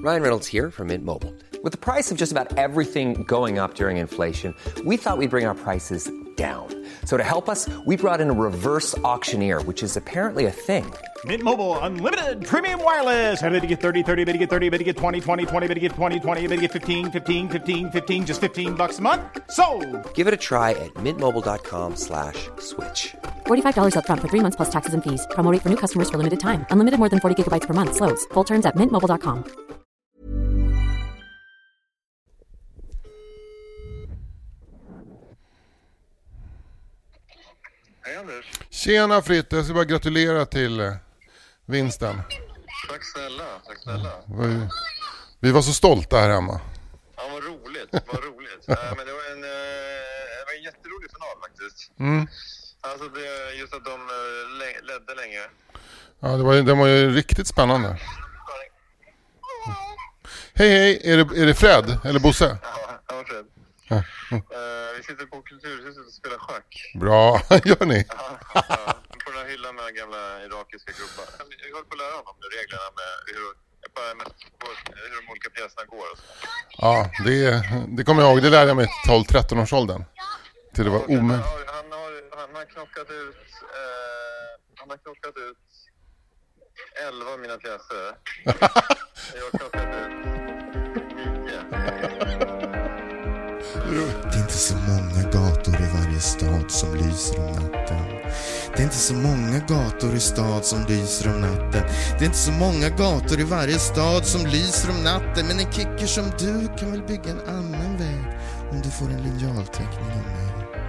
Ryan Reynolds here from Mint Mobile. With the price of just about everything going up during inflation, we thought we'd bring our prices down. So to help us, we brought in a reverse auctioneer, which is apparently a thing. Mint Mobile Unlimited Premium Wireless. How to get 30, 30, bit to get 30, bit to get 20, 20, 20, bit to get 20, 20, bit to get 15, 15, 15, 15, just $15 a month? Sold! Give it a try at mintmobile.com/switch. $45 up front for 3 months plus taxes and fees. Promo rate for new customers for limited time. Unlimited more than 40 gigabytes per month. Slows full terms at mintmobile.com. Hej Anders. Tjena Fritte, jag ska bara gratulera till vinsten. Tack snälla, tack snälla. Vi var så stolta här hemma. Ja, vad roligt, vad roligt. Men det var en jätterolig final faktiskt. Alltså just att de ledde länge. Ja, den var ju riktigt spännande. Hej, är det Fred eller Bosse? Ja, Fred. Vi sitter på Kulturhuset och spelar schack. Bra, gör ni? Ja, på den här hyllan med gamla irakiska gubbar. Jag håller på att lära honom reglerna med hur de olika pjäserna går och så. Ja, det kommer jag ihåg. Det lärde jag mig i 12-13 års åldern. Till det var omöjligt. Han har knockat ut 11 av mina pjäser. Jag har knockat ut 9. Det är inte så många gator i varje stad som lyser om natten. Det är inte så många gator i stad som lyser om natten. Det är inte så många gator i varje stad som lyser om natten. Men en kicker som du kan väl bygga en annan väg om du får en linjalteckning av mig.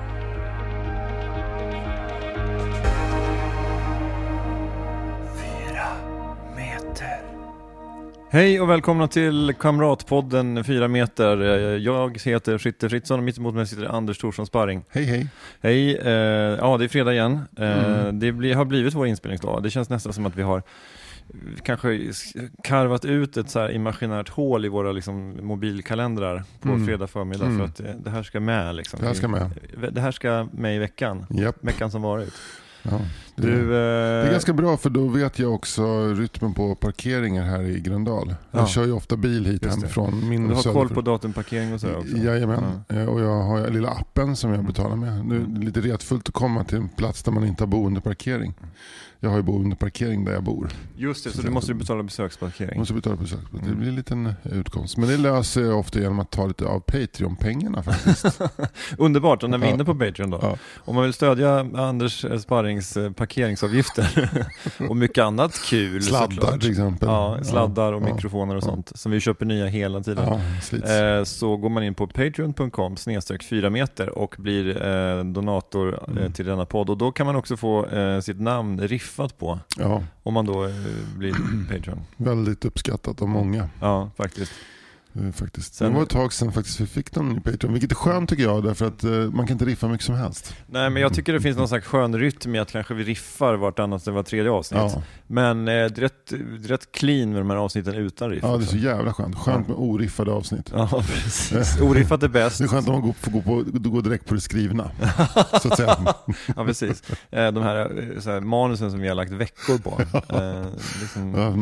Hej och välkomna till Kamratpodden 4 meter. Jag heter Skytte Fritzson och mitt emot mig sitter Anders Thorsson Sparring. Hej. Hej, ja det är fredag igen. Det har blivit vår inspelningsdag. Det känns nästan som att vi har kanske karvat ut ett så här imaginärt hål i våra liksom, mobilkalendrar på fredag förmiddag för att det här ska med. Liksom. Det här ska med i veckan. Yep. Veckan som varit. Ja, det är ganska bra för då vet jag också rytmen på parkeringar här i Gröndal. Jag kör ju ofta bil hit hemifrån. Du har koll på datumparkering och så också? Jajamän. Och jag har lilla appen som jag betalar med. Nu är det lite retfullt att komma till en plats där man inte har boendeparkering. Jag har ju boendeparkering där jag bor. Just det, så du måste betala besöksparkering. Det blir en liten utkomst. Men det löser jag ofta genom att ta lite av Patreon-pengarna faktiskt. Underbart, och när vi är inne på Patreon då. Om man vill stödja Anders Sparrings parkeringsavgifter och mycket annat kul. Sladdar till exempel. Ja, sladdar och mikrofoner och sånt. Som vi köper nya hela tiden. Så går man in på patreon.com/4 meter och blir donator till denna podd. Och då kan man också få sitt namn riffat på. Ja. Om man då blir Patreon. Väldigt uppskattat av många. Ja, faktiskt. Det var ett tag sedan faktiskt vi fick dem i Patreon, vilket är skönt tycker jag, därför att man kan inte riffa mycket som helst. Nej, men jag tycker det finns någon slags skön rytm i att kanske vi riffar vartannat eller var tredje avsnitt. Ja. Men det är rätt clean med de här avsnitten utan riff. Ja, det är så jävla skönt. Skönt med oriffade avsnitt. Ja, precis. Oriffat är bäst. Det är skönt om man får gå direkt på det skrivna. Så att säga. Ja, precis. De här, så här manusen som vi har lagt veckor på. Liksom... Ja,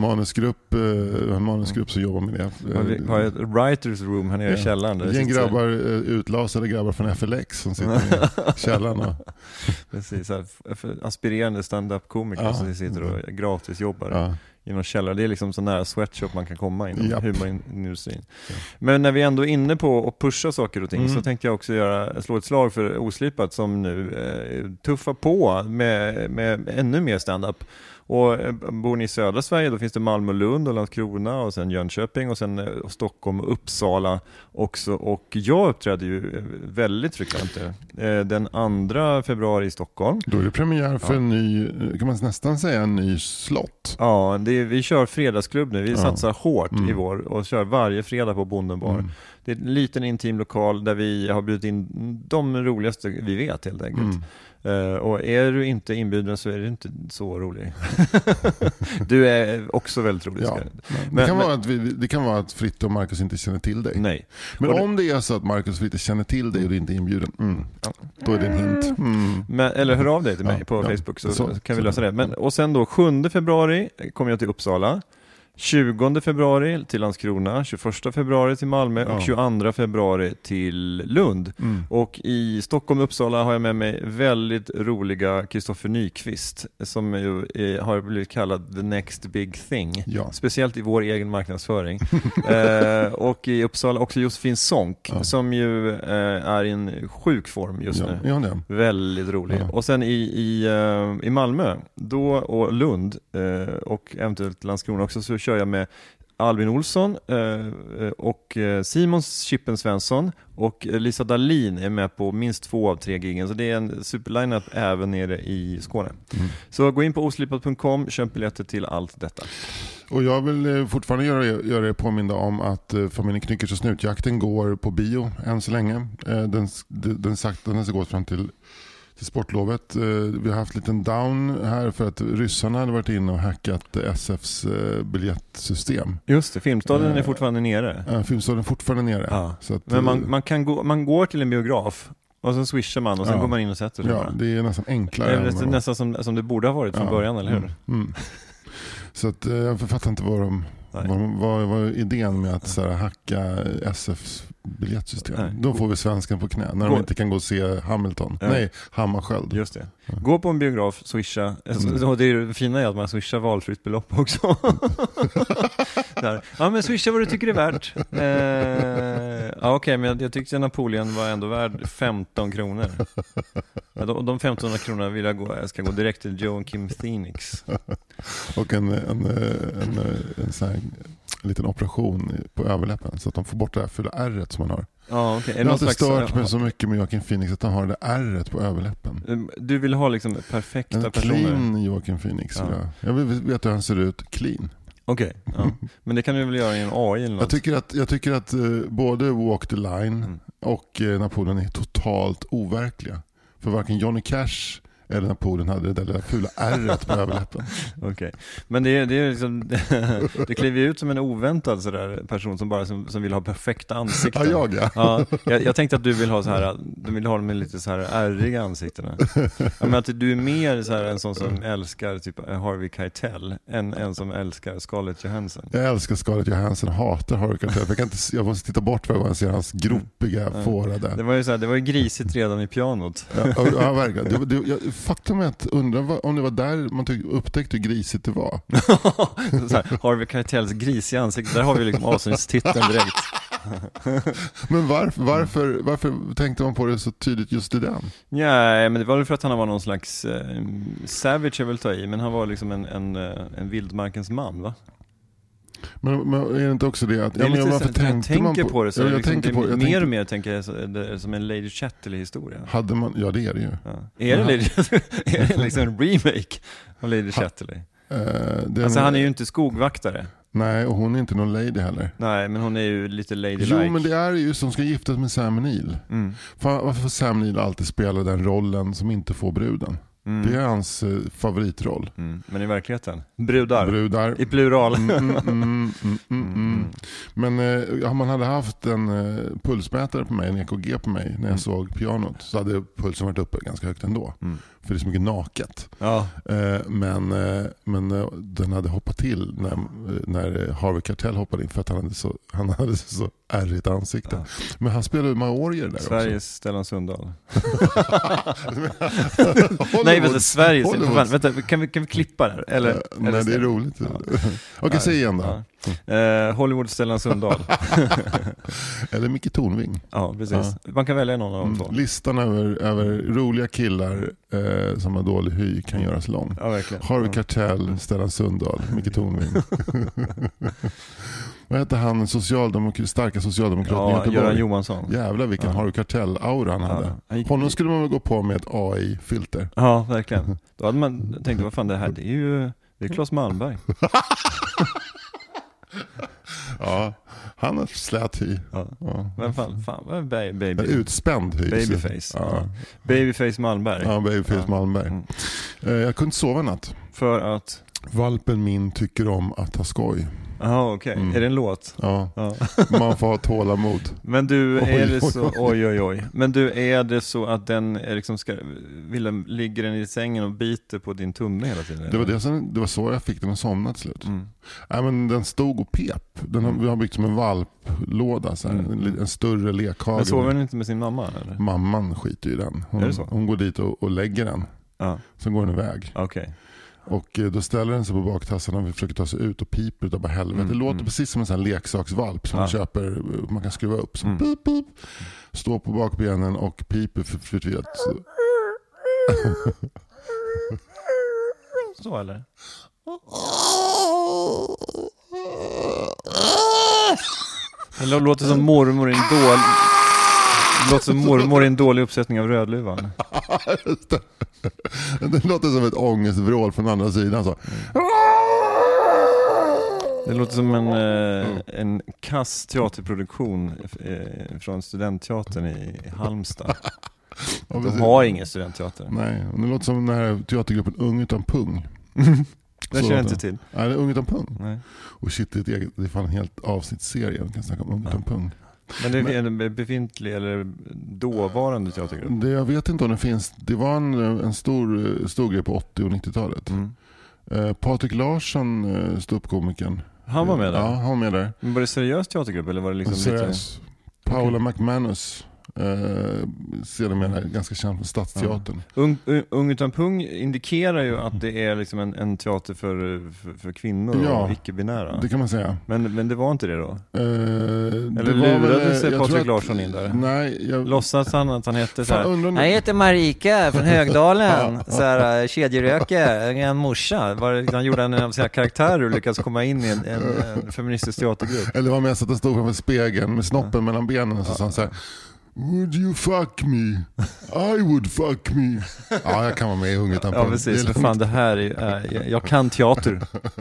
en manusgrupp som jobbar med det. Vi har ett writers room här nere i källaren. Det är grabbar, utlasade grabbar från FLX som sitter i källaren. Precis, så här, aspirerande stand-up-komiker som sitter och gratis jobbar inom källaren. Det är liksom så nära sweatshop man kan komma inom humorindustrin. Men när vi ändå är inne på att pusha saker och ting så tänkte jag också slå ett slag för Oslipat som nu tuffar på med ännu mer stand-up. Och bor ni i södra Sverige, då finns det Malmö, Lund och Landskrona och sen Jönköping och sen Stockholm och Uppsala också. Och jag uppträdde ju väldigt frekvent den 2 februari i Stockholm. Då är det premiär för en ny, kan man nästan säga en ny slott. Ja, vi kör fredagsklubb nu. Vi satsar hårt i vår och kör varje fredag på Bondenbar. Det är en liten intim lokal där vi har bjudit in de roligaste vi vet helt enkelt. Och är du inte inbjuden så är du inte så rolig. Du är också väldigt rolig. Ja, det kan vara att Fritte och Marcus inte känner till dig. Nej. Men om det är så att Marcus och Fritte känner till dig och du inte är inbjuden, då är det en hint. Eller hör av dig till mig på Facebook så kan vi lösa det. Och sen då 7 februari kommer jag till Uppsala. 20 februari till Landskrona, 21 februari till Malmö och 22 februari till Lund. Och i Stockholm och Uppsala har jag med mig väldigt roliga Kristoffer Nyqvist som ju har blivit kallad the next big thing. Speciellt i vår egen marknadsföring. Och i Uppsala också Josefin Sonck som ju är i en sjuk form just nu. Väldigt rolig. Och sen i Malmö då, och Lund och eventuellt Landskrona också, så kör jag med Albin Olsson och Simon Chippen Svensson och Lisa Dahlin är med på minst 2 av 3 giggen, så det är en superlineup även nere i Skåne. Så gå in på oslipat.com, köp biljetter till allt detta. Och jag vill fortfarande göra er påminna om att familjen Knyckers och Snutjakten går på bio än så länge. Den ska gå fram till sportlovet. Vi har haft lite down här för att ryssarna hade varit inne och hackat SFs biljettsystem. Just det, Filmstaden är fortfarande nere. Filmstaden är fortfarande nere. Ja. Så att, men man går till en biograf och sen swishar man och sen går man in och sätter sig. Ja, det är nästan enklare. Det är nästan som det borde ha varit från början, eller hur? Så att, jag fattar inte vad var idén med att så här, hacka SFs biljettsystem. Då får vi svensken på knä när de inte kan gå och se Hamilton. Nej, Hammarskjöld. Just det. Gå på en biograf, swisha. Och det är det fina är att man swishar valfritt belopp också. Ja, men swisha vad du tycker är värt. Okej, men jag tyckte Napoleon var ändå värd 15 kronor. De 1500 kronorna vill jag ska gå direkt till Joakim Phoenix. Och en sån här liten operation på överläppen så att de får bort det här fulla ärret som man har. Ja, okay. Jag har inte stört mig så mycket med Joakim Phoenix att han har det ärret på överläppen. Du vill ha liksom perfekta personer? En clean Joakim Phoenix. Ja. Jag vill veta hur han ser ut clean. Okej, men det kan du väl göra i en AI eller något? Jag tycker att både Walk the Line och Napoleon är totalt overkliga. För varken Johnny Cash eller Napoleon hade det där fula ärret på överläppen. Okej. Men det är liksom det kliver ut som en oväntad sådär person som bara som vill ha perfekta ansikten. Jag tänkte att du vill ha så här, du vill ha dem med lite så här ärriga ansiktena. Men att du är mer så här en sån som älskar typ Harvey Keitel än en som älskar Scarlett Johansson. Jag älskar Scarlett Johansson och hatar Harvey Keitel. Jag måste titta bort varje gång jag ser hans gropiga fårade. Det var ju så här, det var ju grisigt redan i pianot. Ja, verkligen. Faktum är att undra om det var där man upptäckte hur grisigt det var. Så här, Harvey Keitels grisiga ansikte, där har vi liksom avsnittstiteln direkt. Men varför tänkte man på det så tydligt just i den? Ja, men det var väl för att han var någon slags savage, jag vill ta i, men han var liksom en vildmarkens man, va? Men är det inte också det att det är lite varför tänker man på det så jag liksom, tänker på det, mer och mer tänker jag det är som en Lady Chatterley-historia. Hade man, ja det är det ju. Ja. Är det liksom en remake av Lady Chatterley? Alltså han är ju inte skogvaktare. Nej, och hon är inte någon lady heller. Nej, men hon är ju lite ladylike. Jo, men det är ju som ska giftas med Sam Neill. Varför får Sam Neill alltid spela den rollen som inte får bruden? Det är hans favoritroll. Men i verkligheten? Brudar. I plural. Men om man hade haft en pulsmätare på mig, en EKG på mig när jag såg pianot, så hade pulsen varit uppe ganska högt ändå. För det är så mycket naket. Ja. Men den hade hoppat till när Harvey Keitel hoppade in för att han hade så ärrigt ansikte. Ja. Men han spelade Maorier där Sveriges också. Stellan Sundahl. Nej, vänta, Sveriges. Vänta, kan vi klippa där? Eller, nej, det är roligt. Ja. Okej, säg igen då. Ja. Hollywood Stellan Sundahl. Eller Micke Tornving. Ja, precis. Ja. Man kan välja någon av de två. Listan över roliga killar som har dålig hy kan göras lång. Ja, verkligen. Harvey Keitel, Stellan Sundahl, Micke Tornving. Vad heter han, starka socialdemokraten i Göteborg? Göran Johansson. Jävlar vilken Harvey Keitel-aura han hade. Honom skulle man väl gå på med ett AI-filter. Ja, verkligen. Då hade man tänkt, vad fan det här, det är Claes Malmberg. Ja, han har slät hy. Ja. Men fan vad baby. Utspänd hy. Babyface. Ja. Babyface Malmberg. Ja, Babyface Malmberg. Jag kunde inte sova en natt. För att? Valpen min tycker om att ha skoj. Jaha, okej. Är det en låt? Ja. Man får ha tålamod. Men du, är det så... Oj. Men du, är det så att den är liksom ligger den i sängen och biter på din tumme hela tiden? Det var så jag fick den att somna till slut. Nej, men den stod och pep. Vi har byggt som en valplåda, så här, en större lekhage. Men sover den inte med sin mamma? Eller? Mamman skiter i den. Hon går dit och lägger den. Sen går den iväg. Okay. Och då ställer den sig på baktassan och vi försöker ta sig ut och piper utav bara helvete. Det låter precis som en sån här leksaksvalp som man köper, man kan skruva upp. Så pip, pip. Står på bakbenen och piper förtvivlat. Så eller? Det låter som mormor i en dålig... Det låter som mormor i en dålig uppsättning av Rödluvan. Det låter som ett ångestvrål från andra sidan. Så. Det låter som en kass teaterproduktion från studentteatern i Halmstad. De har ingen studentteater. Nej, det låter som den här teatergruppen Ung utan pung. Det känner jag inte till. Nej, det är Ung utan pung. Nej. Och shit, det är fan en helt avsnittsserie. Man kan snacka om Ung utan pung. Men det är en befintlig eller dåvarande teatergrupp? Jag vet inte om det finns. Det var en stor grej på 80- och 90-talet. Patrik Larsson, ståuppkomikern. Han var med där? Ja, han var med där. Men var det seriös teatergrupp eller var det liksom seriös? Paula McManus. Sedermera ganska känd för Stadsteatern. Ung utan pung indikerar ju att det är liksom en teater för kvinnor och icke-binära. Det kan man säga. Men det var inte det då? Eller lurade sig Patrik Larsson in där? Nej, låtsas han att han hette så här. Jag heter Marika från Högdalen. Så här, kedjeröker, en morsa. Han gjorde en av sina karaktärer och lyckades komma in i en feministisk teatergrupp. Eller var med så att han stod framför spegeln med snoppen mellan benen och så här. Would you fuck me? I would fuck me. Ja, jag kan vara med i Ung utan pung. Ja, precis. För fan, det här är... Jag kan teater.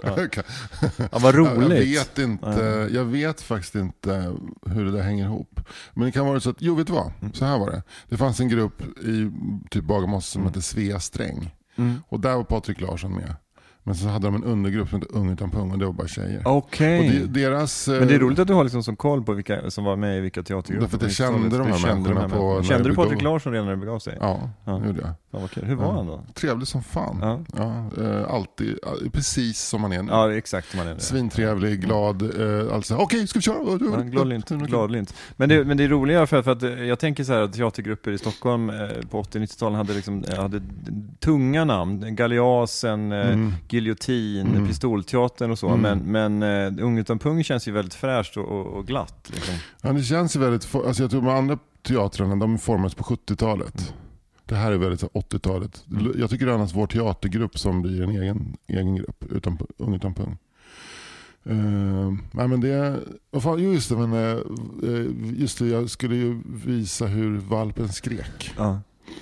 Ja, vad roligt. Jag vet faktiskt inte hur det där hänger ihop. Men det kan vara så att... Jo, vet du vad? Så här var det. Det fanns en grupp i typ Bagarmoss som hette Svea Sträng. Och där var Patrik Larsson med. Men så hade de en undergrupp som hette Ung utan pung och det var bara tjejer. Okej. Men det är roligt att du har liksom som koll på vilka som var med i vilka teatergrupper. Därför att jag kände de här människorna på... Kände du Patrik Larsson redan när det begav sig? Ja, det gjorde jag. Ja, okay. Hur var han då? Trevlig som fan. Alltid, precis som man är nu. Ja, exakt som man är nu. Svintrevlig, glad. Alltså, okej, ska vi köra? Gladlynt. Men det är roligare för att jag tänker så här att teatergrupper i Stockholm på 80-90-talen hade tunga namn. Galeasen, Giljotin, Pistolteatern och så. Men Ung utan pung känns ju väldigt fräscht och glatt. Liksom. Ja, det känns ju väldigt... Alltså jag tror de andra teatrarna, de formades på 70-talet. Det här är väldigt 80-talet. Jag tycker det är annars vår teatergrupp som blir en egen grupp Ung utan pung. Nej, men det... Just det, jag skulle ju visa hur valpen skrek. Ja.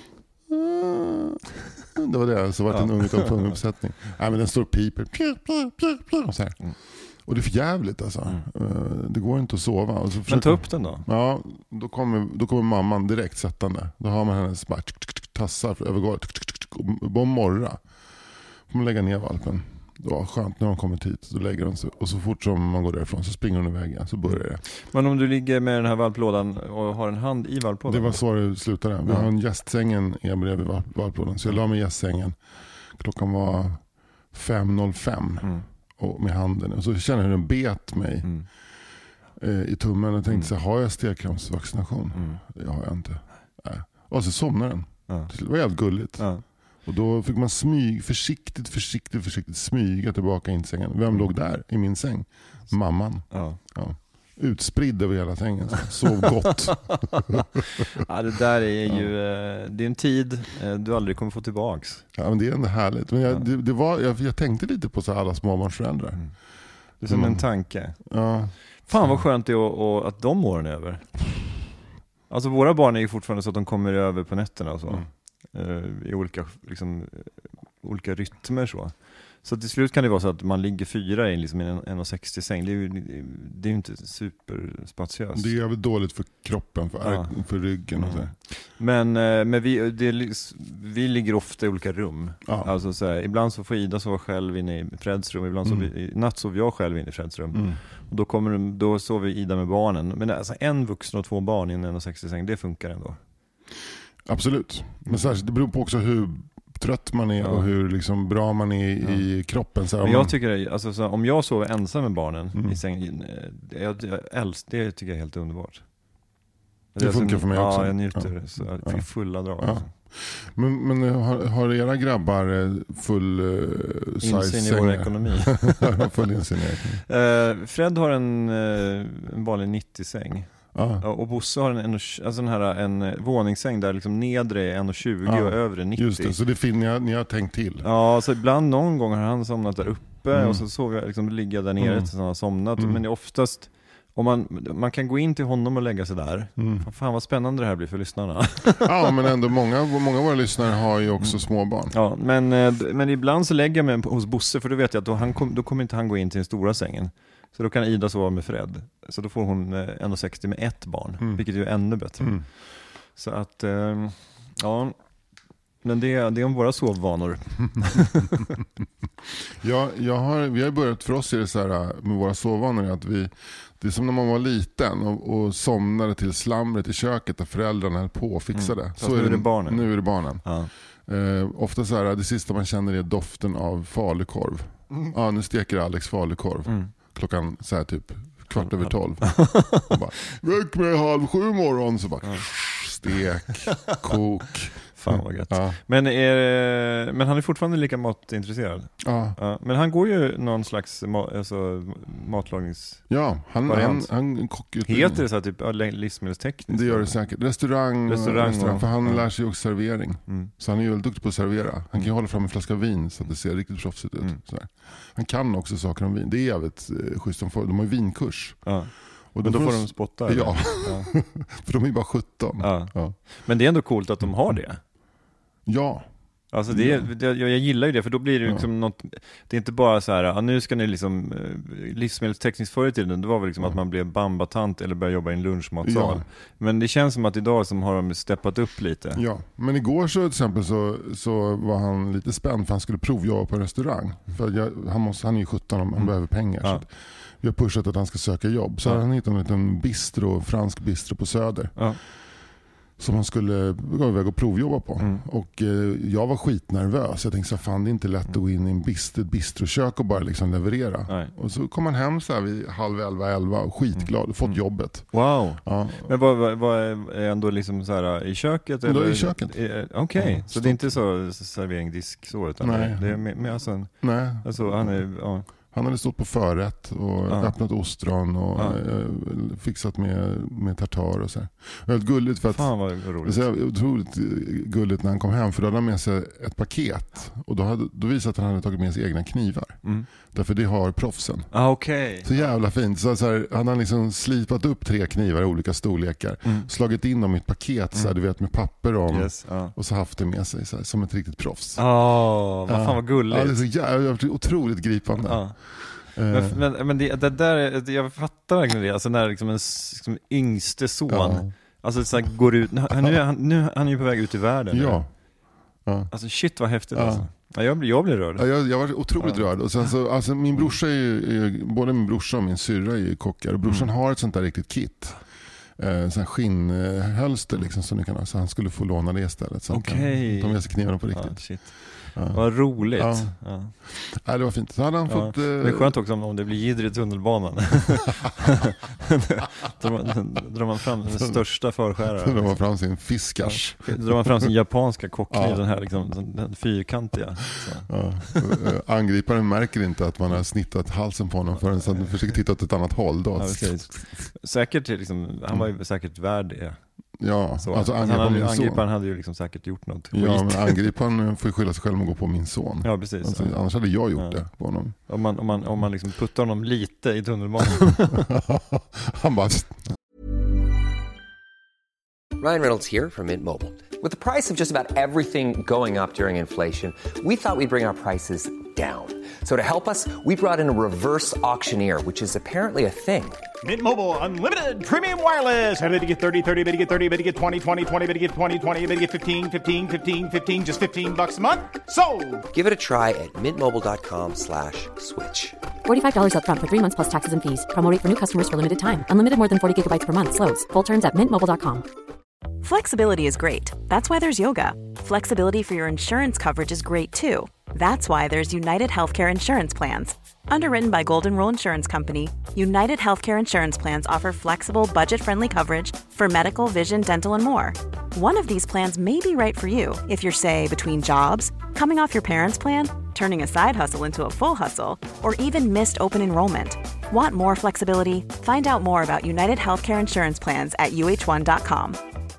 Det var det, så var det en Ung utan pung-uppsättning. Nej, men den står och piper. Och så här. Och det är för jävligt alltså. Det går inte att sova. Och så men ta upp den då? Ja, då kommer mamman direkt sättande. Då har man hennes bara tassar för övergården. Och bara morra. Får man lägga ner valpen. Det var skönt när de kommer hit. Då lägger de sig. Och så fort som man går därifrån så springer de iväg igen. Så börjar det. Men om du ligger med den här valplådan och har en hand i valplådan? Det var så det slutade. Vi har en gästsängen bredvid valplådan. Så jag la mig i gästsängen. Klockan var 5:05. Och med handen. Och så kände jag hur den bet mig i tummen. Och tänkte så här, har jag stelkrampsvaccination? Det har jag inte. Nej. Och så somnar den. Det var jävligt gulligt. Och då fick man försiktigt smyga tillbaka in i sängen. Vem låg där i min säng? Mamman. Ja. Utspridd över hela sängen. Sov gott. Ja, det där är ju det är en tid du aldrig kommer få tillbaks. Ja, men det är ändå härligt. Men jag tänkte lite på så alla småbarnsföräldrar. Det är som en tanke. Ja. Fan vad skönt det är att de åren är över. Alltså våra barn är ju fortfarande så att de kommer över på nätterna och så. I olika rytmer så. Så till slut kan det vara så att man ligger 4 i liksom en 1,60 säng. Det är ju inte superspatiöst. Det är väl dåligt för kroppen, för ryggen och så. Men vi ligger ofta i olika rum. Ja. Alltså så här, ibland så får Ida sova själv inne i Freds rum, ibland så i natt sover jag själv inne i Freds rum. Och då sover Ida med barnen. Men alltså en vuxen och 2 barn i en 1,60 säng, det funkar ändå. Absolut. Men särskilt, det beror på också hur trött man är och hur liksom bra man är i kroppen. Så men jag tycker alltså, så om jag sover ensam med barnen i sängen, det tycker jag är helt underbart. Det funkar för mig också. Ja, jag njuter så jag fick fulla drag. Ja. Men har era grabbar full size insyn i vår ekonomi? Full insyn i ekonomi. Fred har en vanlig 90-säng. Och Bosse har en våningssäng där liksom nedre är 1,20 och övre 90. Just det, så det finner ni har tänkt till. Ja, så ibland någon gång har han somnat där uppe och så sover jag liksom ligga där nere tills han har somnat. Men det är oftast om man kan gå in till honom och lägga sig där. Fan vad spännande det här blir för lyssnarna. Ja, men ändå många av våra lyssnare har ju också små barn. Ja, men ibland så lägger jag mig hos Bosse, för då vet jag att då kommer inte han gå in till den stora sängen. Så då kan Ida sova med Fred. Så då får hon 1,60 med 1 barn. Vilket är ännu bättre. Så att, ja. Men det är om våra sovvanor. Vi har börjat, för oss är det så här med våra sovvanor att det är som när man var liten och somnade till slamret i köket där föräldrarna höll på och fixade. Så är det barnen. Nu är det barnen. Ja. Ofta så här, det sista man känner är doften av falukorv. Ja, nu steker Alex falukorv. Klockan så här typ 12:15. Och bara, väck mig 6:30 morgon. Så bara, stek, kok. Fan vad gött. Ja. Men han är fortfarande lika matintresserad. Ja. Men han går ju någon slags matlagnings. Ja, han kockar. Heter det så här typ livsmedelstekniskt? Det gör det säkert. Restaurang för han lär sig också servering. Så han är ju väldigt duktig på att servera. Han kan ju hålla fram en flaska vin så att det ser riktigt proffsigt ut. Så här. Han kan också saker om vin. Det är jävligt schysst. De har ju vinkurs. Ja. Och då får de spotta? Ja, för de är ju bara 17. Ja. Men det är ändå coolt att de har det. Ja. Alltså jag gillar ju det, för då blir det liksom något, det är inte bara så här, nu ska ni liksom livsmedelstekniskt förr i tiden, det var väl liksom att man blev bambatant eller började jobba i en lunchmatsal. Ja. Men det känns som att idag som har de steppat upp lite. Ja, men igår så till exempel så var han lite spänd för han skulle provjobba på en restaurang. För han är ju 17, han behöver pengar. Så vi har pushat att han ska söka jobb. Så han hittade en liten fransk bistro på Söder. Ja. Som han skulle gå iväg och provjobba på. Och jag var skitnervös. Jag tänkte så fan, det är inte lätt att gå in i ett bistrokök och bara liksom leverera. Nej. Och så kom han hem så här vid 10:30 och skitglad och fått jobbet. Wow. Ja. Men vad är ändå liksom så här i köket? Eller? Då i köket. Okej. Så det är inte så serveringdisk så, utan nej. Det är med alltså nej. Alltså han är Han hade stått på förrätt och öppnat ostron och fixat med tartar och så här. Väldigt gulligt för att fan vad roligt. Det är otroligt gulligt när han kom hem, för då hade han med sig ett paket och då visade att han hade tagit med sig egna knivar. Därför det har proffsen. Okej. Så jävla fint. Så här, han har liksom slipat upp 3 knivar i olika storlekar, slagit in dem i ett paket så här, du vet, med papper om och så haft det med sig så här, som ett riktigt proffs. Vad fan vad gulligt. Ja, det är så jävla otroligt gripande. Men det där, jag fattar verkligen det. Alltså när liksom en liksom yngste son alltså så här, går ut, han är ju på väg ut i världen. Ja. Alltså shit vad häftigt alltså. Ja, jag blir rörd. Ja, jag var otroligt rörd. Och sen så, alltså min brorsa är ju, både min brorsa och min syrra är ju kockar. Och brorsan har ett sånt där riktigt kit. Sån skinnhölster liksom, som ni kan ha. Så han skulle få låna det istället. Så han kan ta med sig knivarna på riktigt. Shit. Vad roligt. Ja, det var fint. Så hade han fått, det är skönt också om det blir jidder i tunnelbanan. drar man fram den största förskäraren. Drar man fram sin fiskars. Drar man fram sin japanska kockkniv, den här liksom, den fyrkantiga. Angriparen märker inte att man har snittat halsen på honom förrän han försöker titta åt ett annat håll. Då. Säkert liksom, han var ju säkert värd det. Ja, så, alltså angriparen hade ju liksom säkert gjort något skit. Ja, men angriparen får ju skylla sig själv och gå på min son. Ja, precis. Alltså, annars hade jag gjort det på honom. Om man liksom puttar honom lite i tunnelbanan. Han bara... Ryan Reynolds here from Mint Mobile. With the price of just about everything going up during inflation, we thought we'd bring our prices down. So to help us, we brought in a reverse auctioneer, which is apparently a thing. Mint Mobile Unlimited Premium Wireless. How to get 30, 30, how to get 30, how to get 20, 20, 20, how to get 20, 20, how to get 15, 15, 15, 15, just $15 a month? Sold! Give it a try at mintmobile.com/switch. $45 up front for 3 months plus taxes and fees. Promo rate for new customers for limited time. Unlimited more than 40 gigabytes per month slows. Full terms at mintmobile.com. Flexibility is great. That's why there's yoga. Flexibility for your insurance coverage is great too. That's why there's United Healthcare Insurance Plans. Underwritten by Golden Rule Insurance Company, United Healthcare Insurance Plans offer flexible, budget-friendly coverage for medical, vision, dental, and more. One of these plans may be right for you if you're, say, between jobs, coming off your parents' plan, turning a side hustle into a full hustle, or even missed open enrollment. Want more flexibility? Find out more about United Healthcare Insurance Plans at uh1.com.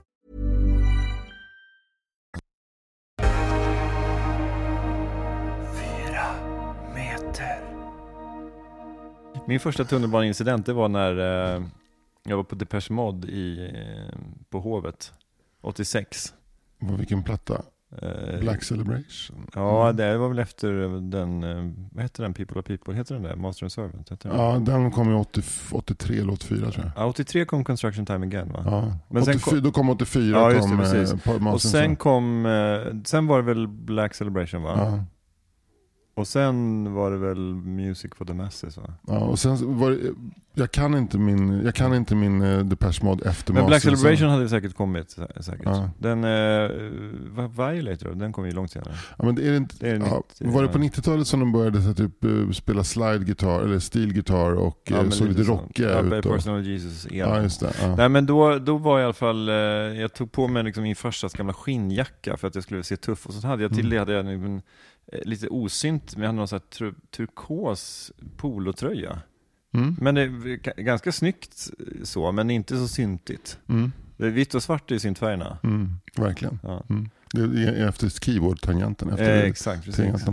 Min första tunnelbaneincident, det var när jag var på Depeche Mode på Hovet 86. Vilken platta? Black Celebration? Ja, det var väl efter den, vad heter den? People of People, heter den där? Master and Servant? Ja, den kom ju 83, låt 4 tror jag. Ja, 83 kom Construction Time Again, va? Ja, men 84, då kom 84, ja, kom precis. Och sen sen var det väl Black Celebration, va? Ja. Och sen var det väl Music for the Masses, va? Ja, och sen var det, jag kan inte min Depeche Mode efter men Black Masters, Celebration hade säkert kommit säkert. Ja. Den Violator, den kom ju långt senare. Ja, men var det på 90-talet som de började så typ spela slide-gitarr eller stilgitarr och såg lite rockiga ut? Personal Jesus era. Ja, just det. Ja. Nej, men då var i alla fall jag tog på mig liksom min farsas gamla skinnjacka för att jag skulle se tuff, och så hade jag till det hade jag lite osynt, men jag hade någon sån här turkos polotröja. Men det är ganska snyggt så, men inte så syntigt. Det är vitt och svart i syntfärgerna. Verkligen. Ja. Det är efter keyboard-tangenten. Exakt, precis.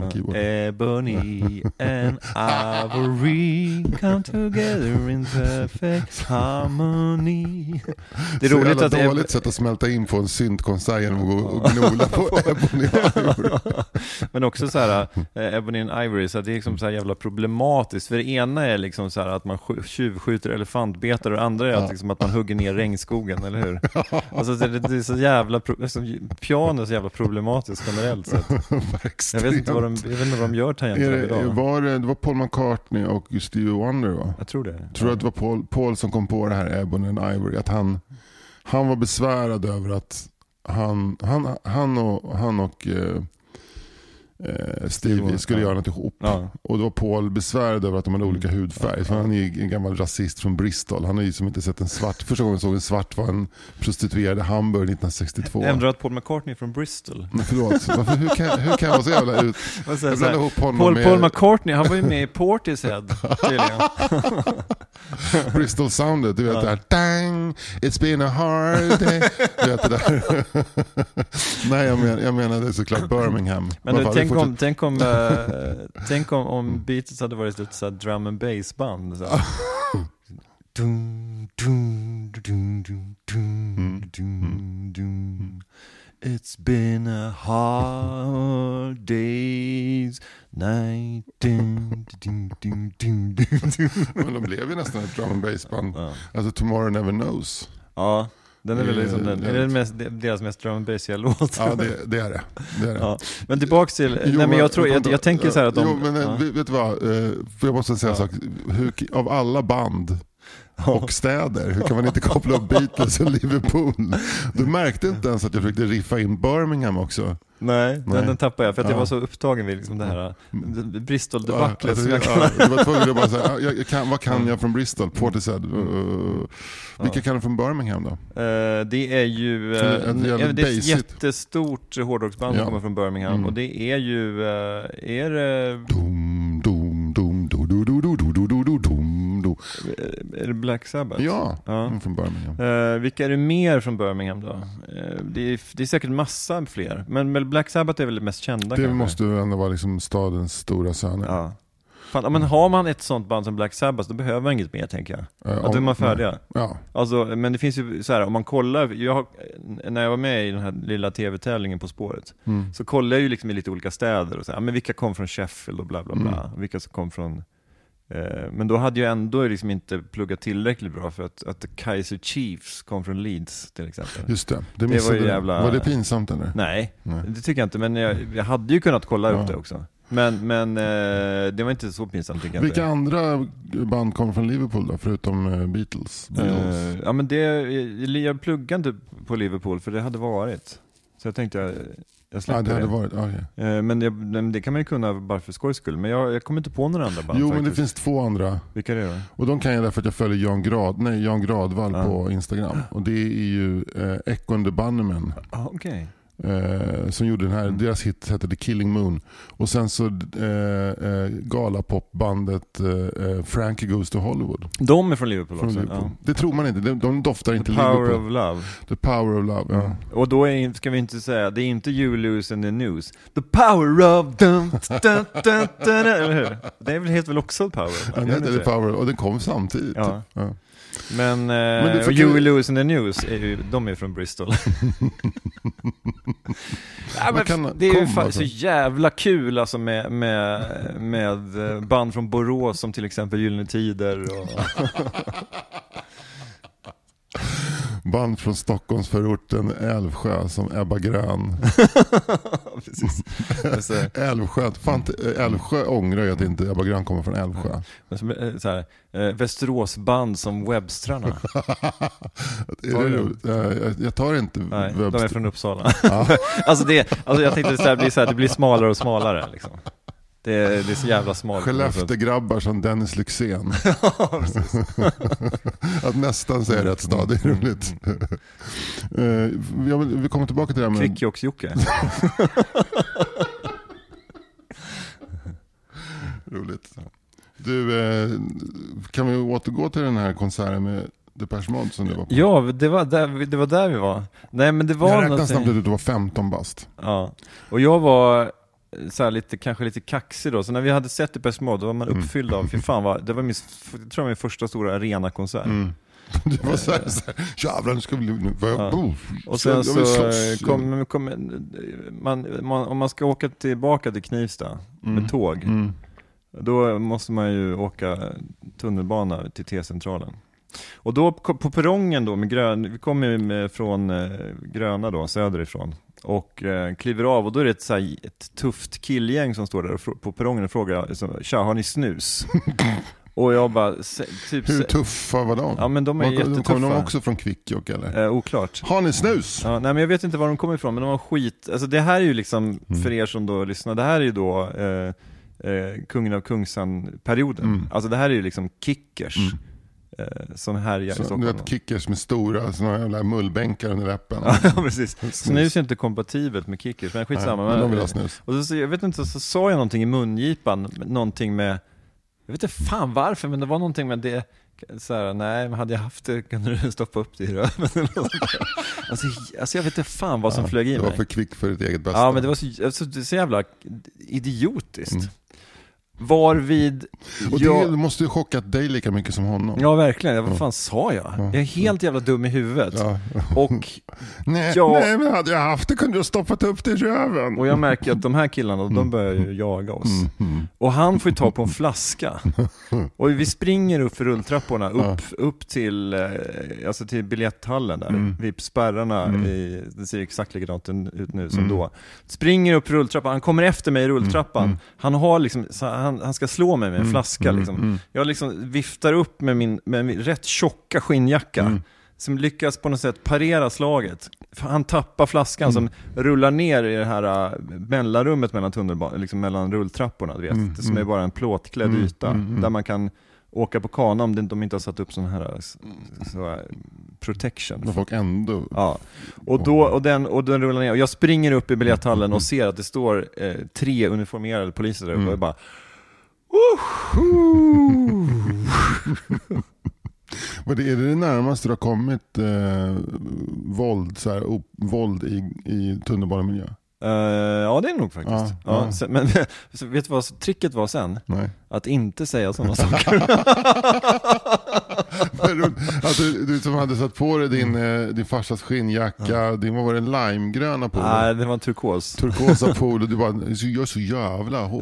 Ebony and ivory come together in perfect harmony. Det är roligt att det är ett dåligt sätt att smälta in på en syntkonsert genom att gå och gnola på Ebony and Ivory. Men också så här, Ebony and Ivory, så det är liksom så här jävla problematiskt. För det ena är liksom så här att man tjuvskjuter elefantbetar, och det andra är att, liksom, att man hugger ner regnskogen, eller hur? Alltså det är så jävla piano så jävla problematiskt generellt sett. Jag vet inte vad de gör tangenterna idag. Det var Paul McCartney och Stevie Wonder, va? Jag tror det. Tror att det var Paul som kom på det här Ebony and Ivory, att han var besvärad över att han och Stevie skulle göra något ihop. Ja. Och då var Paul besvärad över att de hade olika hudfärg. För han är ju en gammal rasist från Bristol. Han har ju som inte sett en svart. Första gången jag såg en svart var en prostituerad i Hamburg 1962. Ändå att Paul McCartney från Bristol. Men förlåt, hur kan jag vara så jävla ut? Jag blandar ihop honom med Paul McCartney, han var ju med i Portishead tydligen. Bristol soundet, du vet det här. Dang, it's been a hard day. Du vet det där. Nej, jag menar det är såklart Birmingham. Men du, tänk om Beatles hade varit lite så här drum and bass band så. It's been a hard day's night. Men de blev ju nästan ett drum and bass band. Alltså Tomorrow Never Knows. Ja. Den är väl liksom deras mest drum and bassiga låt. Ja, det är det. Ja. Men tillbaks till jag tänker så här att vet du vad, för jag måste säga en sak. Av alla band och städer, hur kan man inte koppla upp Beatles och Liverpool? Du märkte inte ens att jag försökte riffa in Birmingham också. Nej. Den tappade jag för att jag var så upptagen vid liksom det här Bristol-debaclet. Det var tvungen att bara säga, vad kan jag från Bristol? Portishead. Vilka kan du från Birmingham då? Det är ju det är ett jättestort hårdrocksband som kommer från Birmingham. Och det är ju är det Black Sabbath? Ja. Från Birmingham. Vilka är det mer från Birmingham då? Det är säkert massa fler. Men Black Sabbath är väl det mest kända. Det måste ändå vara liksom stadens stora söner. Ja. Fan, men har man ett sånt band som Black Sabbath, då behöver man inget mer, tänker jag. Att då är man färdiga. Ja. Alltså, men det finns ju så här, om man kollar, när jag var med i den här lilla tv-tävlingen På spåret, så kollar jag ju liksom i lite olika städer och så här, men vilka kom från Sheffield och bla bla bla, vilka som kom från men då hade jag ändå liksom inte pluggat tillräckligt bra för att Kaiser Chiefs kom från Leeds till exempel. Just det var ju jävla... Var det pinsamt eller? Nej, det tycker jag inte, men jag hade ju kunnat kolla upp det också. Men det var inte så pinsamt, tycker jag. Vilka andra band kom från Liverpool då, förutom Beatles? Ja, men jag pluggade inte på Liverpool, för det hade varit. Så jag tänkte jag släppte det. Hade varit, okay. Men det kan man ju kunna bara för skojs skull. Men jag kommer inte på några andra band. Jo, faktiskt. men det finns 2 andra. Vilka är det då? Och de kan jag därför att jag följer Jan Gradvall på Instagram. Och det är ju Echo and the Bunnymen. Okej. Som gjorde den här, deras hit hette The Killing Moon. Och sen så galapopbandet Frankie Goes to Hollywood. De är från Liverpool också. Liverpool. Ja. Det tror man inte, de doftar inte Liverpool. Liverpool. Of Love. The Power of Love, ja. Och då ska vi inte säga, det är inte You Lose in the News. The Power of them. Eller hur? Det är väl helt väl också Power. Ja, det är The Power, och den kom samtidigt. Ja. Men You Will Lose in the News de är från Bristol. Det är ju så jävla kul alltså med band från Borås som till exempel Gyllene Tider och band från Stockholmsförorten Älvsjö som Ebba Grön. Precis. Älvsjö ångrar jag att inte Ebba Grön kommer från Älvsjö. Så här, Västeråsband som Webstrarna. Jag tar inte. Nej, de är från Uppsala. alltså jag tänkte det blir smalare och smalare liksom. Det är så jävla smalt. Skelleftegrabbar som Dennis Lyxzén. Att nästan säga rätt stad, det är roligt. Vi kommer tillbaka till det här med Kvikkjokks-Jocke. Roligt. Du, kan vi återgå till den här konserten med Depeche Mode som du var på? Ja, det var där vi var. Nej, men det var jag räknade snabbt att du var 15 bast. Ja, och jag var så här kanske lite kaxig då. Så när vi hade sett Depeche Mode, då var man uppfylld av, fy fan det var jag tror min första stora arenakonsert. Det var så här jävlar, nu ska vi nu. Och sen så om man ska åka tillbaka till Knivsta med tåg, då måste man ju åka tunnelbana till T-centralen. Och då på perrongen då med vi kommer från Gröna då, söderifrån. Och kliver av, och då är det ett tufft killgäng som står där på perrongen och frågar, tja, har ni snus? Och jag bara hur tuffa var de? Ja, men de är jättetuffa. Kommer de också från Kvikkjokk eller? Oklart. Har ni snus? Ja, nej, men jag vet inte var de kommer ifrån, men de var skit. Alltså det här är ju liksom, för er som då lyssnar, det här är ju då Kungen av Kungsan-perioden. Alltså det här är ju liksom Kickers. Som härjar i Stockholm. Du vet, Kickers med stora såna jävla mullbänkar under läppen. Ja, precis. Snus är inte kompatibelt med Kickers, men skitsamma. Men de vill ha snus. Och så, jag vet inte, så sa jag någonting i mungipan, någonting med, jag vet inte fan varför, men det var någonting med det så här, nej, men hade jag haft det kunde du stoppa upp det i röven. Alltså jag vet inte fan vad som flög i mig. Det var för kvick för ett eget bästa. Ja, men det var så jävla idiotiskt. Varvid och det måste ju chockat dig lika mycket som honom. Ja, verkligen. Vad fan sa jag? Jag är helt jävla dum i huvudet. Och nej, men hade jag haft det kunde du stoppat upp det i röven. Och jag märker att de här killarna, de börjar ju jaga oss. Och han får ju ta på en flaska. Och vi springer upp för rulltrapporna upp till alltså till biljetthallen där. Vid spärrarna det ser exakt likadant ut nu som då. Springer upp för rulltrappan. Han kommer efter mig i rulltrappan. Han har liksom han ska slå mig med en flaska liksom. Jag liksom viftar upp med min rätt tjocka skinnjacka som lyckas på något sätt parera slaget. Han tappar flaskan som rullar ner i det här mellanrummet mellan tunnelbanan, liksom mellan rulltrapporna, du vet. Det som är bara en plåtklädd yta där man kan åka på kana om de inte har satt upp sån här protection. Men folk ändå. Ja. Och den rullar ner och jag springer upp i biljetthallen och ser att det står 3 uniformerade poliser där och jag bara Men är det närmaste du har kommit våld i tunnelbanemiljö? Ja, det är nog faktiskt. Ja. Men vet du vad tricket var sen? Nej. Att inte säga sådana saker. Att du som hade satt på dig din farsas skinnjacka, din var det en limegröna polo? Nej, det var en turkosa polo, du bara, jag är så jävla hård.